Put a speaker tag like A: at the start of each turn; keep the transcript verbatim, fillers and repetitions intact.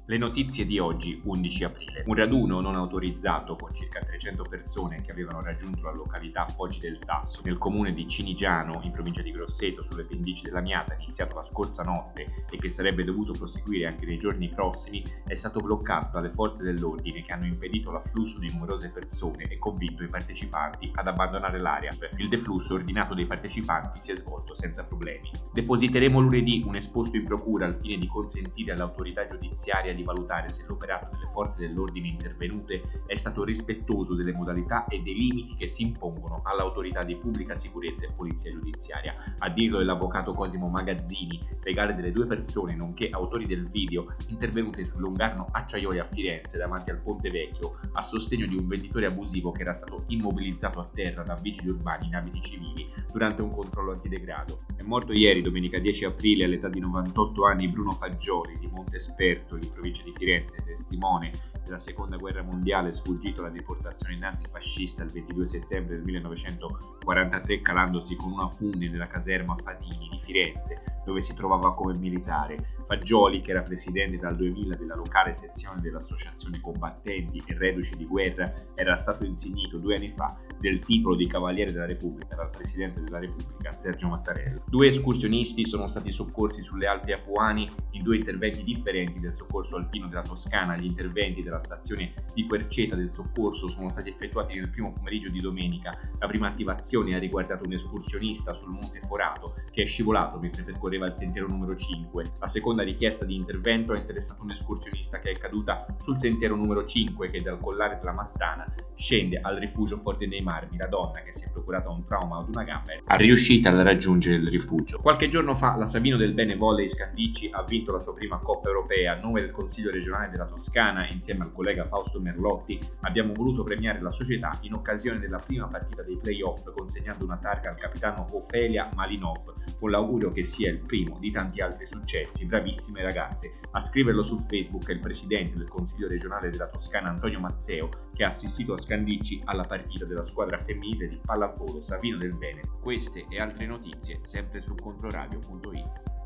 A: Le notizie di oggi, undici aprile. Un raduno non autorizzato con circa trecento persone che avevano raggiunto la località Poggio del Sasso, nel comune di Cinigiano, in provincia di Grosseto, sulle pendici dell'Amiata, iniziato la scorsa notte e che sarebbe dovuto proseguire anche nei giorni prossimi, è stato bloccato dalle forze dell'ordine che hanno impedito l'afflusso di numerose persone e convinto i partecipanti ad abbandonare l'area. Il deflusso ordinato dei partecipanti si è svolto senza problemi. Depositeremo lunedì un esposto in procura al fine di consentire all'autorità giudiziaria di valutare se l'operato delle forze dell'ordine intervenute è stato rispettoso delle modalità e dei limiti che si impongono all'autorità di pubblica sicurezza e polizia giudiziaria. A dirlo è l'avvocato Cosimo Magazzini, legale delle due persone nonché autori del video intervenute sul Longarno Acciaioli a Firenze davanti al Ponte Vecchio a sostegno di un venditore abusivo che era stato immobilizzato a terra da vigili urbani in abiti civili durante un controllo antidegrado. È morto ieri, domenica dieci aprile, all'età di novantotto anni, Bruno Fagioli di Montesperto, in provincia di Firenze, testimone della seconda guerra mondiale, sfuggito alla deportazione nazifascista il ventidue settembre del millenovecentoquarantatré, calandosi con una fune nella caserma Fatini di Firenze, dove si trovava come militare. Fagioli, che era presidente dal duemila della locale sezione dell'Associazione Combattenti e Reduci di Guerra, era stato insignito due anni fa del titolo di Cavaliere della Repubblica dal Presidente della Repubblica Sergio Mattarella. Due escursionisti sono stati soccorsi sulle Alpi Apuane in due interventi differenti del soccorso alpino della Toscana. Gli interventi della stazione di Querceta del soccorso sono stati effettuati nel primo pomeriggio di domenica. La prima attivazione ha riguardato un escursionista sul Monte Forato che è scivolato mentre percorreva il sentiero numero cinque. La seconda richiesta di intervento ha interessato un escursionista che è caduta sul sentiero numero cinque che dal collare della Mattana scende al rifugio Forte dei Marmi. La donna, che si è procurata un trauma ad una gamba, è riuscita a raggiungere il rifugio. Qualche giorno fa la Savino del Bene Volley Scandicci ha vinto la sua prima Coppa Europea. A nome del Consiglio regionale della Toscana, insieme al collega Fausto Merlotti, abbiamo voluto premiare la società in occasione della prima partita dei play-off, consegnando una targa al capitano Ofelia Malinov, con l'augurio che sia il primo di tanti altri successi. Bravissime ragazze. A scriverlo su Facebook è il presidente del Consiglio regionale della Toscana Antonio Mazzeo, che ha assistito a Scandicci alla partita della squadra femminile di pallavolo Savino del Bene. Queste e altre notizie sempre su controradio punto it.